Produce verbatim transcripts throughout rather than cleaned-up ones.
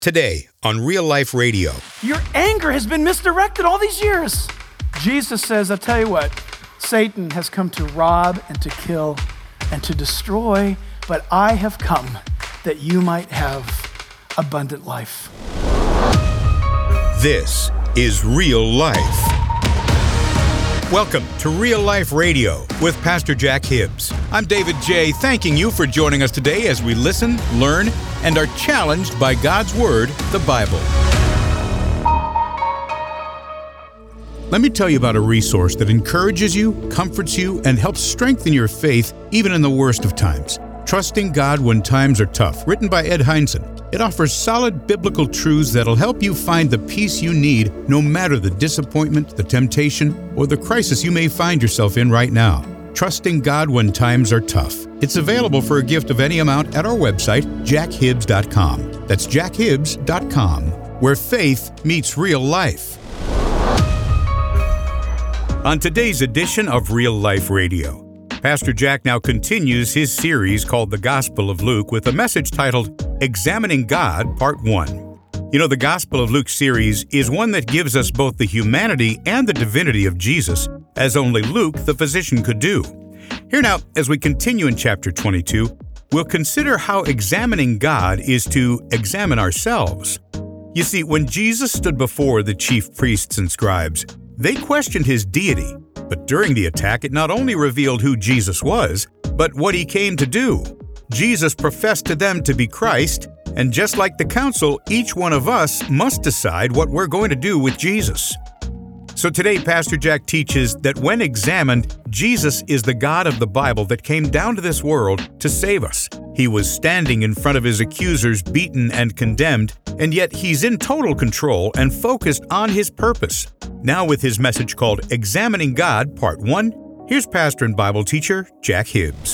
Today on Real Life Radio. Your anger has been misdirected all these years. Jesus says, I'll tell you what, Satan has come to rob and to kill and to destroy, but I have come that you might have abundant life. This is Real Life. Welcome to Real Life Radio with Pastor Jack Hibbs. I'm David J., thanking you for joining us today as we listen, learn, and are challenged by God's Word, the Bible. Let me tell you about a resource that encourages you, comforts you, and helps strengthen your faith even in the worst of times. Trusting God When Times Are Tough, written by Ed Hindson. It offers solid biblical truths that'll help you find the peace you need no matter the disappointment, the temptation, or the crisis you may find yourself in right now. Trusting God When Times Are Tough. It's available for a gift of any amount at our website, jack hibbs dot com. That's jack hibbs dot com, where faith meets real life. On today's edition of Real Life Radio, Pastor Jack now continues his series called The Gospel of Luke with a message titled Examining God, Part one. You know, the Gospel of Luke series is one that gives us both the humanity and the divinity of Jesus, as only Luke, the physician, could do. Here now, as we continue in chapter twenty-two, we'll consider how examining God is to examine ourselves. You see, when Jesus stood before the chief priests and scribes, they questioned his deity. But during the attack, it not only revealed who Jesus was, but what he came to do. Jesus professed to them to be Christ, and just like the council, each one of us must decide what we're going to do with Jesus. So today, Pastor Jack teaches that when examined, Jesus is the God of the Bible that came down to this world to save us. He was standing in front of his accusers, beaten and condemned, and yet he's in total control and focused on his purpose. Now with his message called Examining God, Part one, here's pastor and Bible teacher Jack Hibbs.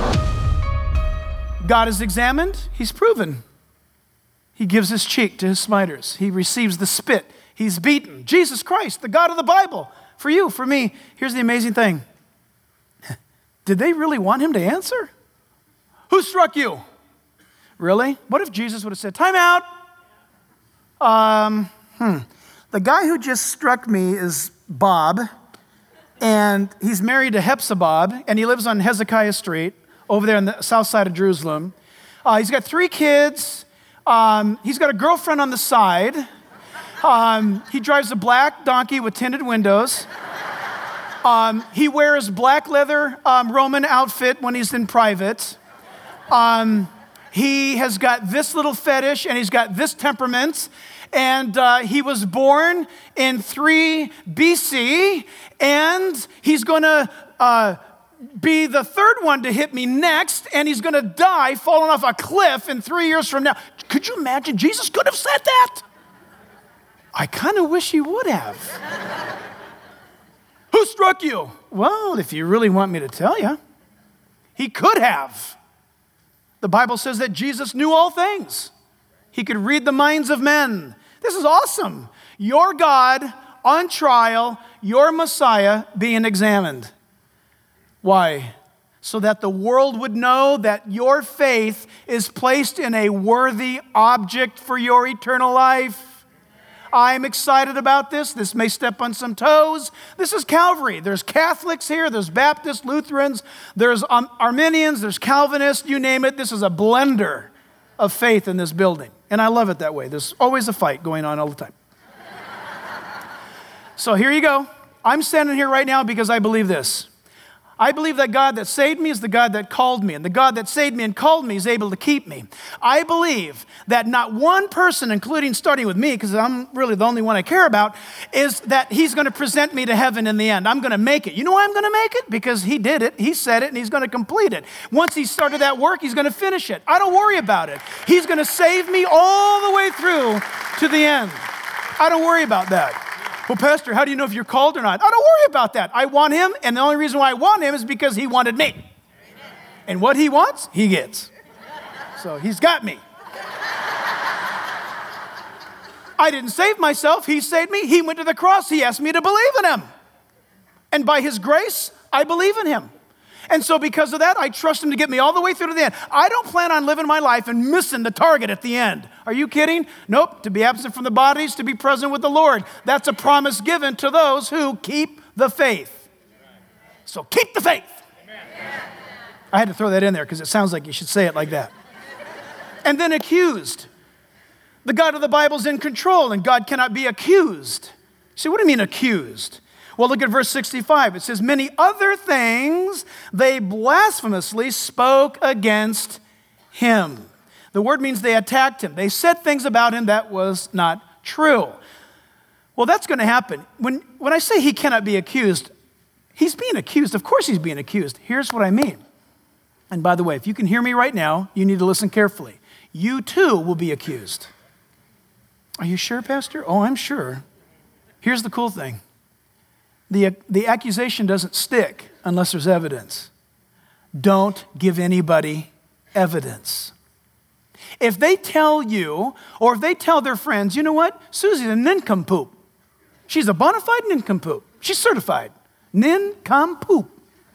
God is examined, he's proven. He gives his cheek to his smiters. He receives the spit. He's beaten. Jesus Christ, the God of the Bible, for you, for me. Here's the amazing thing. Did they really want him to answer? Who struck you? Really? What if Jesus would have said, time out? Um, hmm. The guy who just struck me is Bob, and he's married to Hepzibah, and he lives on Hezekiah Street over there on the south side of Jerusalem. Uh, he's got three kids. Um, he's got a girlfriend on the side. Um, he drives a black donkey with tinted windows. Um, he wears black leather um, Roman outfit when he's in private. Um, he has got this little fetish, and he's got this temperament. And uh, he was born in three B C, and he's going to uh, be the third one to hit me next, and he's going to die falling off a cliff in three years from now. Could you imagine? Jesus could have said that. I kind of wish he would have. Who struck you? Well, if you really want me to tell you, he could have. The Bible says that Jesus knew all things. He could read the minds of men. This is awesome. Your God on trial, your Messiah being examined. Why? So that the world would know that your faith is placed in a worthy object for your eternal life. I'm excited about this. This may step on some toes. This is Calvary. There's Catholics here. There's Baptists, Lutherans. There's um, Arminians. There's Calvinists. You name it. This is a blender of faith in this building. And I love it that way. There's always a fight going on all the time. So here you go. I'm standing here right now because I believe this. I believe that God that saved me is the God that called me, and the God that saved me and called me is able to keep me. I believe that not one person, including starting with me, because I'm really the only one I care about, is that he's going to present me to heaven in the end. I'm going to make it. You know why I'm going to make it? Because he did it, he said it, and he's going to complete it. Once he started that work, he's going to finish it. I don't worry about it. He's going to save me all the way through to the end. I don't worry about that. Well, Pastor, how do you know if you're called or not? I don't worry about that. I want him, and the only reason why I want him is because he wanted me. Amen. And what he wants, he gets. So he's got me. I didn't save myself. He saved me. He went to the cross. He asked me to believe in him. And by his grace, I believe in him. And so because of that, I trust him to get me all the way through to the end. I don't plan on living my life and missing the target at the end. Are you kidding? Nope. To be absent from the bodies, to be present with the Lord. That's a promise given to those who keep the faith. So keep the faith. I had to throw that in there because it sounds like you should say it like that. And then accused. The God of the Bible is in control, and God cannot be accused. See, what do you mean accused? Well, look at verse sixty-five. It says, many other things they blasphemously spoke against him. The word means they attacked him. They said things about him that was not true. Well, that's going to happen. When, when I say he cannot be accused, he's being accused. Of course he's being accused. Here's what I mean. And by the way, if you can hear me right now, you need to listen carefully. You too will be accused. Are you sure, Pastor? Oh, I'm sure. Here's the cool thing. The, the accusation doesn't stick unless there's evidence. Don't give anybody evidence. If they tell you, or if they tell their friends, you know what? Susie's a nincompoop. She's a bona fide nincompoop. She's certified. Nincompoop.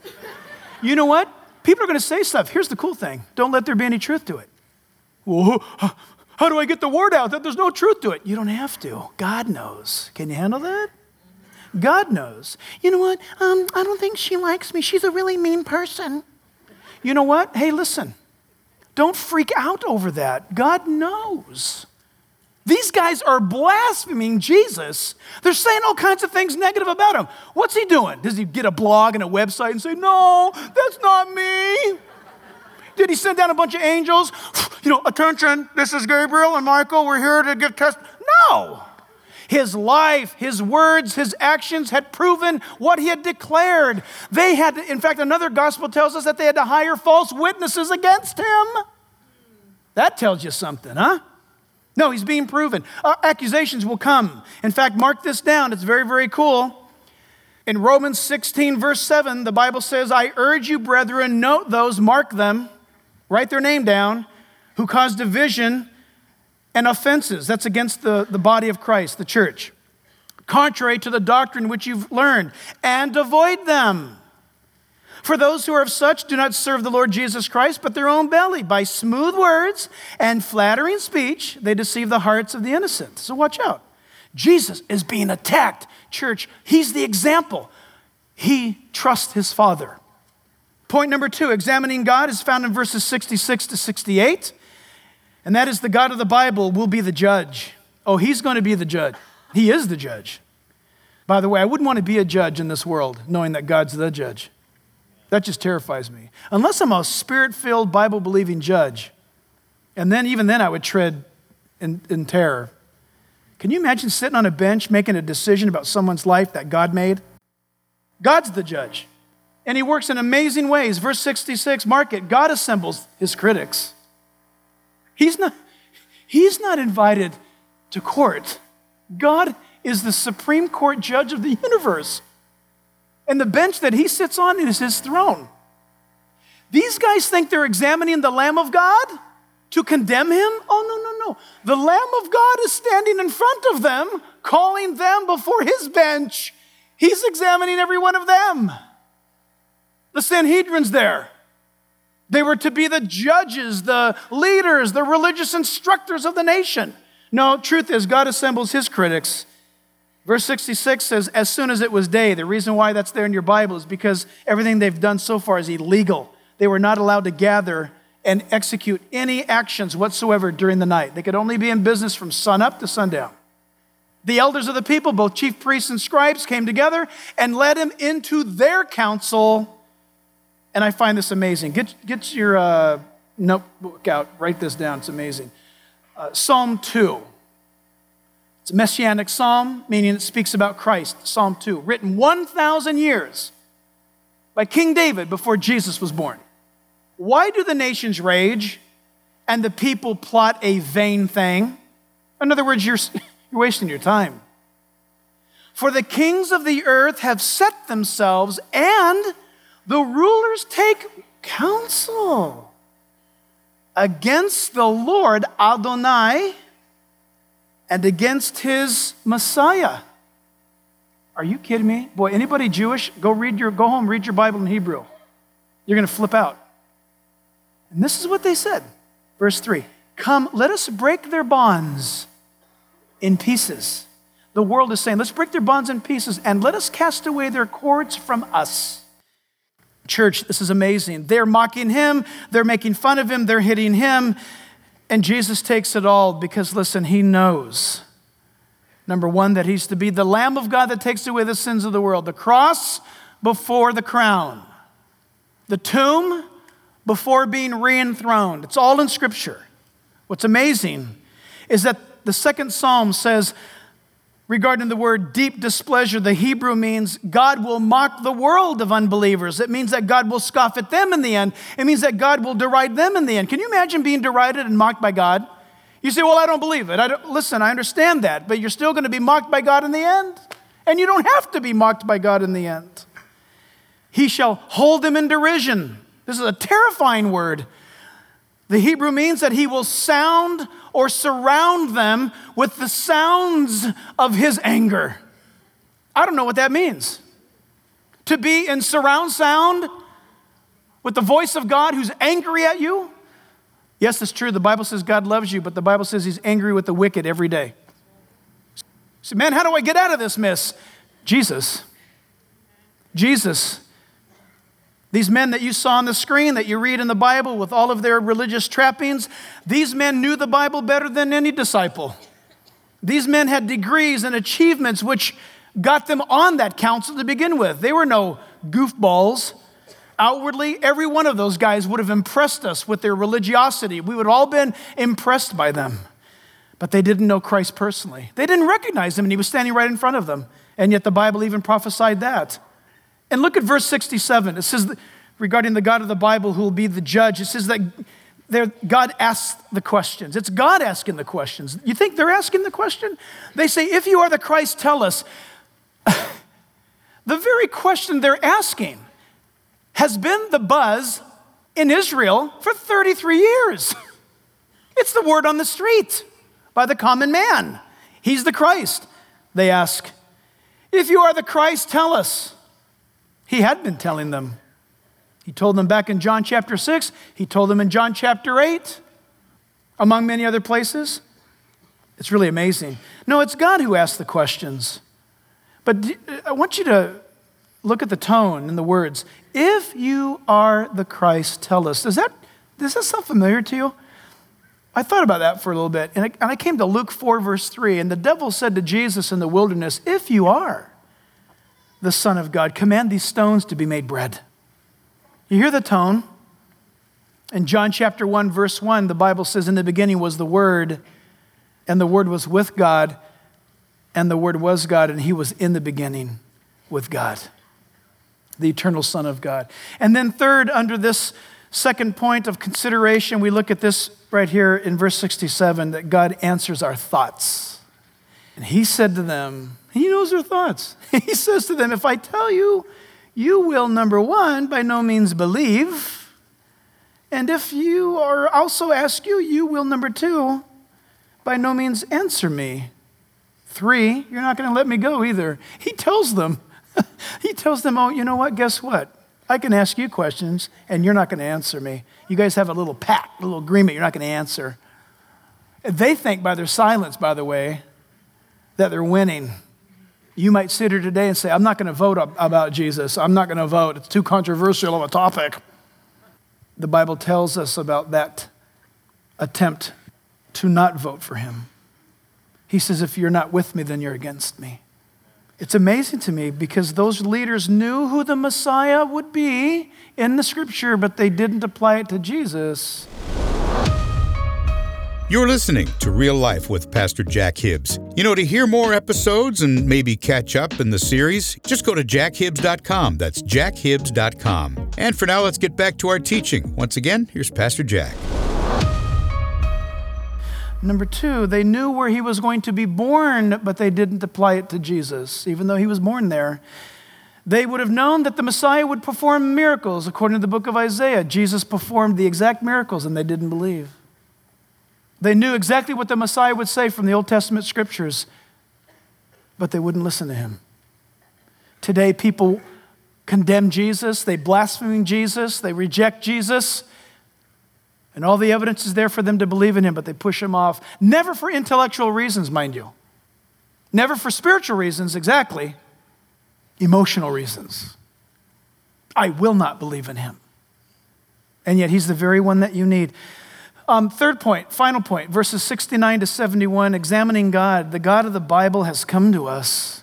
You know what? People are going to say stuff. Here's the cool thing. Don't let there be any truth to it. Well, how do I get the word out that there's no truth to it? You don't have to. God knows. Can you handle that? God knows. You know what? Um, I don't think she likes me. She's a really mean person. You know what? Hey, listen. Don't freak out over that. God knows. These guys are blaspheming Jesus. They're saying all kinds of things negative about him. What's he doing? Does he get a blog and a website and say, no, that's not me? Did he send down a bunch of angels? You know, attention, this is Gabriel and Michael. We're here to get tested. No. His life, his words, his actions had proven what he had declared. They had, to, in fact, another gospel tells us that they had to hire false witnesses against him. That tells you something, huh? No, he's being proven. Uh, accusations will come. In fact, mark this down. It's very, very cool. In Romans sixteen, verse seven, the Bible says, I urge you, brethren, note those, mark them, write their name down, who cause division and offenses. That's against the, the body of Christ, the church. Contrary to the doctrine which you've learned, and avoid them. For those who are of such do not serve the Lord Jesus Christ, but their own belly. By smooth words and flattering speech, they deceive the hearts of the innocent. So watch out. Jesus is being attacked. Church, he's the example. He trusts his Father. Point number two, examining God is found in verses sixty-six to sixty-eight. And that is the God of the Bible will be the judge. Oh, he's going to be the judge. He is the judge. By the way, I wouldn't want to be a judge in this world knowing that God's the judge. That just terrifies me. Unless I'm a spirit-filled, Bible-believing judge. And then, even then, I would tread in, in terror. Can you imagine sitting on a bench making a decision about someone's life that God made? God's the judge. And he works in amazing ways. Verse sixty-six, mark it. God assembles his critics. He's not, he's not invited to court. God is the Supreme Court judge of the universe. And the bench that he sits on is his throne. These guys think they're examining the Lamb of God to condemn him? Oh, no, no, no. The Lamb of God is standing in front of them, calling them before his bench. He's examining every one of them. The Sanhedrin's there. They were to be the judges, the leaders, the religious instructors of the nation. No, truth is, God assembles his critics. Verse sixty-six says, as soon as it was day. The reason why that's there in your Bible is because everything they've done so far is illegal. They were not allowed to gather and execute any actions whatsoever during the night. They could only be in business from sunup to sundown. The elders of the people, both chief priests and scribes, came together and led him into their council. And I find this amazing. Get, get your uh, notebook out. Write this down. It's amazing. Uh, Psalm two. It's a messianic psalm, meaning it speaks about Christ. Psalm two, written one thousand years by King David before Jesus was born. Why do the nations rage and the people plot a vain thing? In other words, you're, you're wasting your time. For the kings of the earth have set themselves, and the rulers take counsel against the Lord Adonai and against his Messiah. Are you kidding me? Boy, anybody Jewish, go read your, go home, read your Bible in Hebrew. You're going to flip out. And this is what they said. Verse three, come, let us break their bonds in pieces. The world is saying, let's break their bonds in pieces and let us cast away their cords from us. Church, this is amazing. They're mocking him. They're making fun of him. They're hitting him. And Jesus takes it all because, listen, he knows, number one, that he's to be the Lamb of God that takes away the sins of the world. The cross before the crown. The tomb before being re-enthroned. It's all in Scripture. What's amazing is that the second Psalm says, regarding the word deep displeasure, the Hebrew means God will mock the world of unbelievers. It means that God will scoff at them in the end. It means that God will deride them in the end. Can you imagine being derided and mocked by God? You say, well, I don't believe it. I don't, listen, I understand that, but you're still going to be mocked by God in the end. And you don't have to be mocked by God in the end. He shall hold them in derision. This is a terrifying word. The Hebrew means that he will sound or surround them with the sounds of his anger. I don't know what that means. To be in surround sound with the voice of God who's angry at you? Yes, it's true. The Bible says God loves you, but the Bible says he's angry with the wicked every day. So, man, how do I get out of this mess? Jesus. Jesus. These men that you saw on the screen, that you read in the Bible with all of their religious trappings, these men knew the Bible better than any disciple. These men had degrees and achievements which got them on that council to begin with. They were no goofballs. Outwardly, every one of those guys would have impressed us with their religiosity. We would have all been impressed by them. But they didn't know Christ personally. They didn't recognize him, and he was standing right in front of them. And yet the Bible even prophesied that. And look at verse sixty-seven. It says, regarding the God of the Bible who will be the judge, it says that there, God asks the questions. It's God asking the questions. You think they're asking the question? They say, if you are the Christ, tell us. The very question they're asking has been the buzz in Israel for thirty-three years. It's the word on the street by the common man. He's the Christ. They ask, if you are the Christ, tell us. He had been telling them. He told them back in John chapter six. He told them in John chapter eight, among many other places. It's really amazing. No, it's God who asks the questions. But I want you to look at the tone and the words. If you are the Christ, tell us. Does that, does that sound familiar to you? I thought about that for a little bit. And I, and I came to Luke four, verse three. And the devil said to Jesus in the wilderness, if you are the Son of God, command these stones to be made bread. You hear the tone? In John chapter one, verse one, the Bible says, in the beginning was the Word, and the Word was with God, and the Word was God, and he was in the beginning with God, the eternal Son of God. And then third, under this second point of consideration, we look at this right here in verse sixty-seven, that God answers our thoughts. And he said to them, he knows their thoughts. He says to them, if I tell you, you will, number one, by no means believe. And if you or also ask you, you will, number two, by no means answer me. Three, you're not going to let me go either. He tells them, he tells them, oh, you know what? Guess what? I can ask you questions and you're not going to answer me. You guys have a little pact, a little agreement you're not going to answer. They think by their silence, by the way, that they're winning. You might sit here today and say, I'm not going to vote about Jesus. I'm not going to vote. It's too controversial of a topic. The Bible tells us about that attempt to not vote for him. He says, if you're not with me, then you're against me. It's amazing to me because those leaders knew who the Messiah would be in the Scripture, but they didn't apply it to Jesus. You're listening to Real Life with Pastor Jack Hibbs. You know, to hear more episodes and maybe catch up in the series, just go to jack hibbs dot com. That's jack hibbs dot com. And for now, let's get back to our teaching. Once again, here's Pastor Jack. Number two, they knew where he was going to be born, but they didn't apply it to Jesus, even though he was born there. They would have known that the Messiah would perform miracles. According to the book of Isaiah, Jesus performed the exact miracles, and they didn't believe. They knew exactly what the Messiah would say from the Old Testament scriptures, but they wouldn't listen to him. Today, people condemn Jesus, they blaspheme Jesus, they reject Jesus, and all the evidence is there for them to believe in him, but they push him off. Never for intellectual reasons, mind you. Never for spiritual reasons, exactly. Emotional reasons. I will not believe in him. And yet he's the very one that you need. Um, third point, final point, verses sixty-nine to seventy-one, examining God. The God of the Bible has come to us.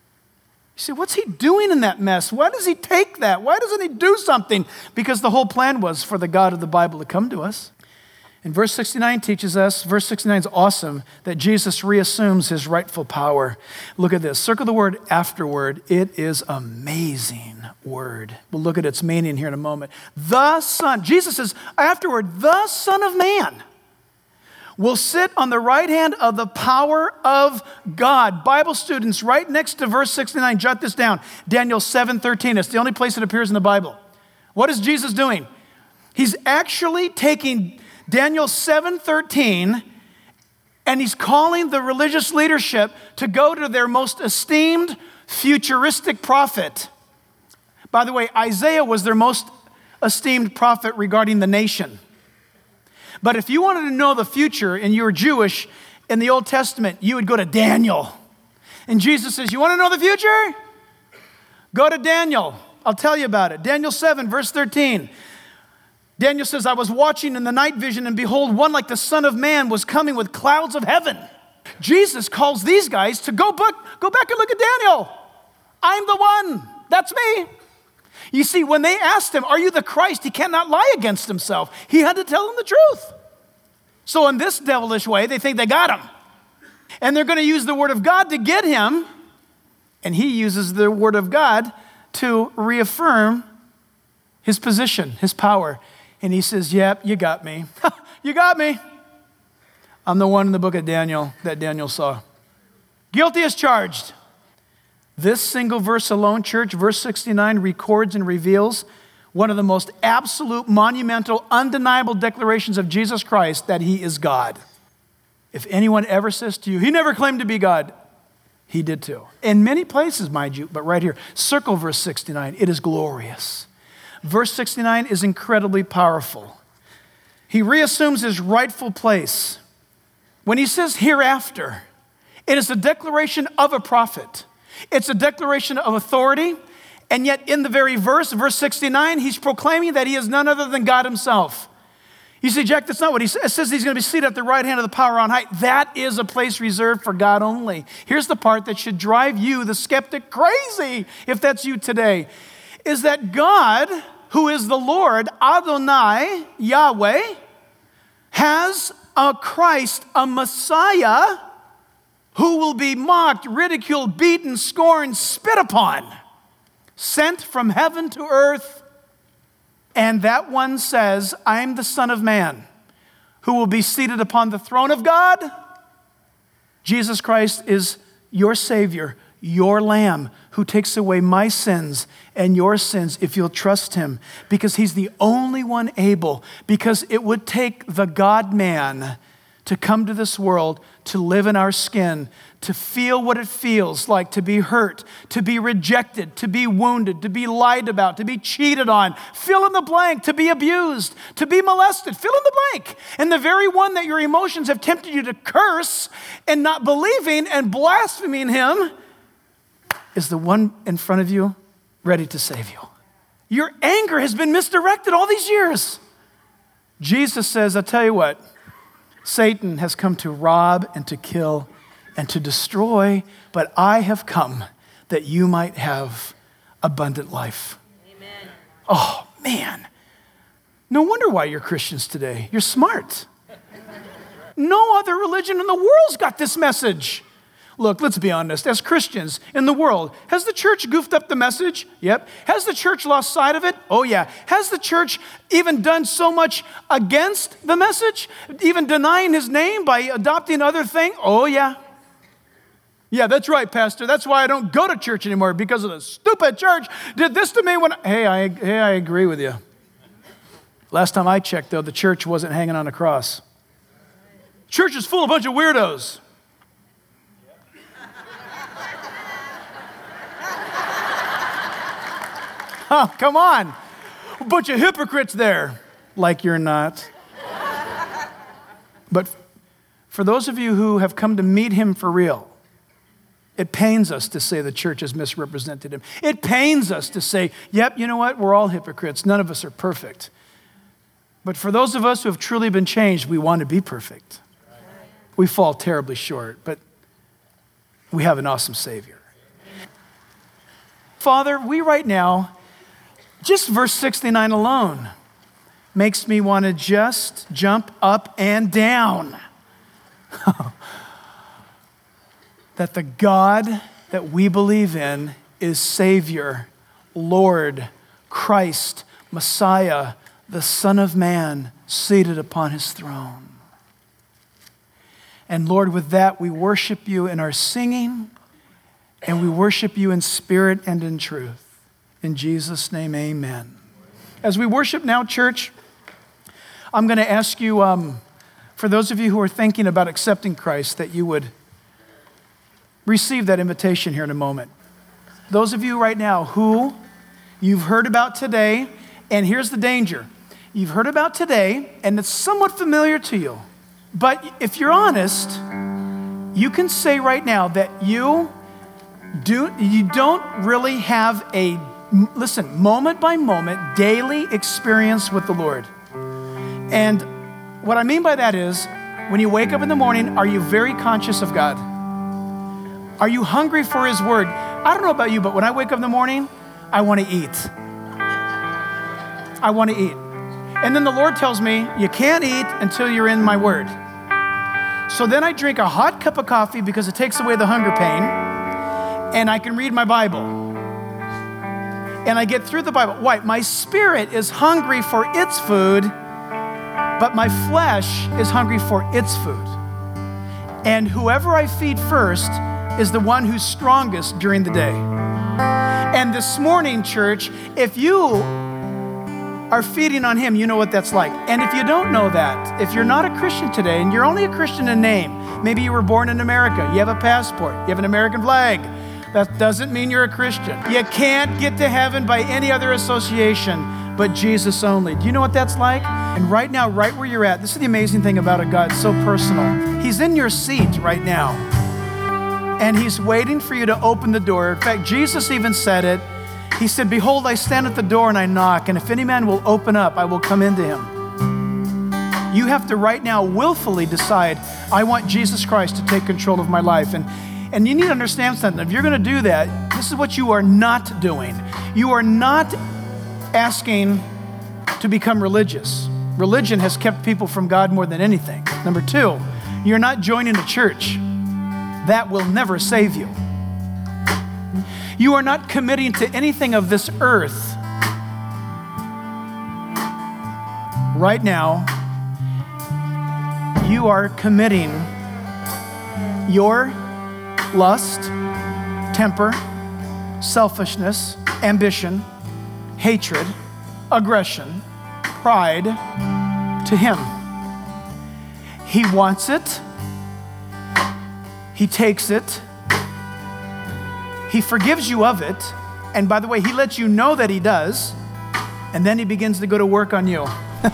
You say, what's he doing in that mess? Why does he take that? Why doesn't he do something? Because the whole plan was for the God of the Bible to come to us. And verse sixty-nine teaches us, verse sixty-nine is awesome, that Jesus reassumes his rightful power. Look at this. Circle the word afterward. It is amazing word. We'll look at its meaning here in a moment. The Son, Jesus says afterward, the Son of Man will sit on the right hand of the power of God. Bible students, right next to verse sixty-nine, jot this down. Daniel seven thirteen. It's the only place it appears in the Bible. What is Jesus doing? He's actually taking Daniel seven thirteen, and he's calling the religious leadership to go to their most esteemed futuristic prophet. By the way, Isaiah was their most esteemed prophet regarding the nation. But if you wanted to know the future and you were Jewish in the Old Testament, you would go to Daniel. And Jesus says, you want to know the future? Go to Daniel. I'll tell you about it. Daniel seven, verse thirteen. Daniel says, I was watching in the night vision, and behold, one like the Son of Man was coming with clouds of heaven. Jesus calls these guys to go back, go back and look at Daniel. I'm the one. That's me. You see, when they asked him, are you the Christ? He cannot lie against himself. He had to tell them the truth. So in this devilish way, they think they got him. And they're going to use the word of God to get him. And he uses the word of God to reaffirm his position, his power. And he says, yep, you got me. You got me. I'm the one in the book of Daniel that Daniel saw. Guilty as charged. This single verse alone, church, verse sixty-nine, records and reveals one of the most absolute, monumental, undeniable declarations of Jesus Christ, that he is God. If anyone ever says to you, he never claimed to be God, he did too. In many places, mind you, but right here, circle verse sixty-nine. It is glorious. Verse sixty-nine is incredibly powerful. He reassumes his rightful place. When he says hereafter, it is a declaration of a prophet. It's a declaration of authority, and yet in the very verse, verse sixty-nine, he's proclaiming that he is none other than God himself. You see, Jack, that's not what he says. It says he's going to be seated at the right hand of the power on high. That is a place reserved for God only. Here's the part that should drive you, the skeptic, crazy, if that's you today, is that God, who is the Lord, Adonai, Yahweh, has a Christ, a Messiah, who will be mocked, ridiculed, beaten, scorned, spit upon, sent from heaven to earth. And that one says, I am the Son of Man, who will be seated upon the throne of God. Jesus Christ is your Savior, your Lamb, who takes away my sins and your sins if you'll trust him, because he's the only one able, because it would take the God-man to come to this world, to live in our skin, to feel what it feels like to be hurt, to be rejected, to be wounded, to be lied about, to be cheated on, fill in the blank, to be abused, to be molested, fill in the blank. And the very one that your emotions have tempted you to curse and not believing and blaspheming him is the one in front of you ready to save you. Your anger has been misdirected all these years. Jesus says, I'll tell you what, Satan has come to rob and to kill and to destroy, but I have come that you might have abundant life. Amen. Oh, man. No wonder why you're Christians today. You're smart. No other religion in the world's got this message. Look, let's be honest. As Christians in the world, has the church goofed up the message? Yep. Has the church lost sight of it? Oh, yeah. Has the church even done so much against the message? Even denying his name by adopting other things? Oh, yeah. Yeah, that's right, Pastor. That's why I don't go to church anymore, because of the stupid church did this to me when... I, hey, I, hey, I agree with you. Last time I checked, though, the church wasn't hanging on a cross. Church is full of a bunch of weirdos. Oh, come on. A bunch of hypocrites there. Like you're not. But for those of you who have come to meet him for real, it pains us to say the church has misrepresented him. It pains us to say, yep, you know what? We're all hypocrites. None of us are perfect. But for those of us who have truly been changed, we want to be perfect. We fall terribly short, but we have an awesome Savior. Father, we right now, just verse sixty-nine alone makes me want to just jump up and down. That the God that we believe in is Savior, Lord, Christ, Messiah, the Son of Man, seated upon his throne. And Lord, with that, we worship you in our singing, and we worship you in spirit and in truth. In Jesus' name, amen. As we worship now, church, I'm going to ask you, um, for those of you who are thinking about accepting Christ, that you would receive that invitation here in a moment. Those of you right now who you've heard about today, and here's the danger. You've heard about today, and it's somewhat familiar to you. But if you're honest, you can say right now that you do, you don't really have a, listen, moment by moment, daily experience with the Lord. And what I mean by that is, when you wake up in the morning, are you very conscious of God? Are you hungry for his word? I don't know about you, but when I wake up in the morning, I want to eat. I want to eat. And then the Lord tells me, you can't eat until you're in my word. So then I drink a hot cup of coffee because it takes away the hunger pain, and I can read my Bible. And I get through the Bible. Why? My spirit is hungry for its food, but my flesh is hungry for its food. And whoever I feed first is the one who's strongest during the day. And this morning, church, if you are feeding on him, you know what that's like. And if you don't know that, if you're not a Christian today, and you're only a Christian in name, maybe you were born in America, you have a passport, you have an American flag, that doesn't mean you're a Christian. You can't get to heaven by any other association but Jesus only. Do you know what that's like? And right now, right where you're at, this is the amazing thing about a God so personal. He's in your seat right now. And he's waiting for you to open the door. In fact, Jesus even said it. He said, behold, I stand at the door and I knock, and if any man will open up, I will come into him. You have to right now willfully decide, I want Jesus Christ to take control of my life. And, and you need to understand something. If you're going to do that, this is what you are not doing. You are not asking to become religious. Religion has kept people from God more than anything. Number two, you're not joining a church. That will never save you. You are not committing to anything of this earth. Right now, you are committing your lust, temper, selfishness, ambition, hatred, aggression, pride to him. He wants it. He takes it. He forgives you of it. And by the way, he lets you know that he does. And then he begins to go to work on you.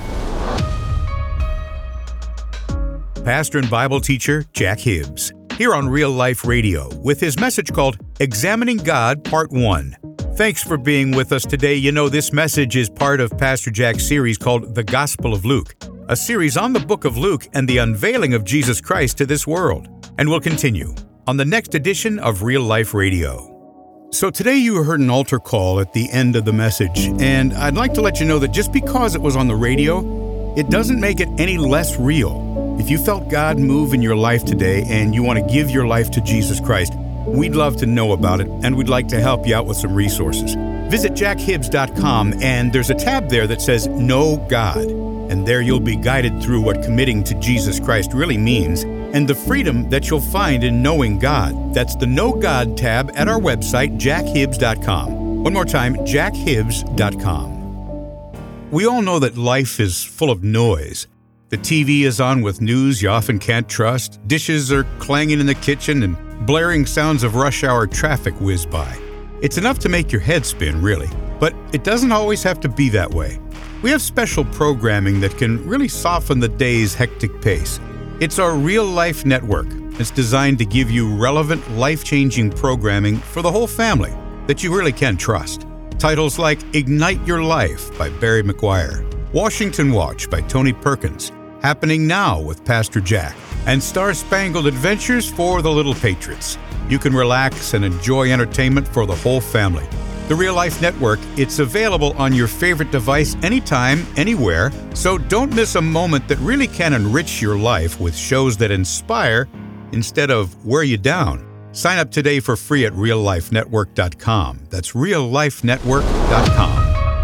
Pastor and Bible teacher Jack Hibbs, here on Real Life Radio, with his message called Examining God, Part one. Thanks for being with us today. You know, this message is part of Pastor Jack's series called The Gospel of Luke, a series on the book of Luke and the unveiling of Jesus Christ to this world. And we'll continue on the next edition of Real Life Radio. So today you heard an altar call at the end of the message, and I'd like to let you know that just because it was on the radio, it doesn't make it any less real. If you felt God move in your life today and you want to give your life to Jesus Christ, we'd love to know about it, and we'd like to help you out with some resources. Visit jack hibbs dot com, and there's a tab there that says Know God, and there you'll be guided through what committing to Jesus Christ really means, and the freedom that you'll find in knowing God. That's the Know God tab at our website, jack hibbs dot com. One more time, jack hibbs dot com. We all know that life is full of noise. The T V is on with news you often can't trust, dishes are clanging in the kitchen, and blaring sounds of rush hour traffic whiz by. It's enough to make your head spin, really. But it doesn't always have to be that way. We have special programming that can really soften the day's hectic pace. It's our Real Life Network. It's designed to give you relevant, life-changing programming for the whole family that you really can trust. Titles like Ignite Your Life by Barry McGuire, Washington Watch by Tony Perkins, Happening Now with Pastor Jack, and Star Spangled Adventures for the Little Patriots. You can relax and enjoy entertainment for the whole family. The Real Life Network, it's available on your favorite device anytime, anywhere, so don't miss a moment that really can enrich your life with shows that inspire instead of wear you down. Sign up today for free at real life network dot com. That's real life network dot com.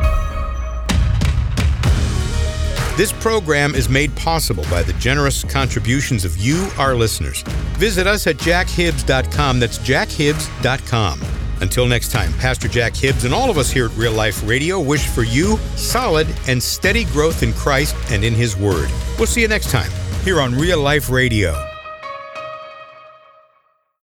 This program is made possible by the generous contributions of you, our listeners. Visit us at jack hibbs dot com. That's jack hibbs dot com. Until next time, Pastor Jack Hibbs and all of us here at Real Life Radio wish for you solid and steady growth in Christ and in His Word. We'll see you next time here on Real Life Radio.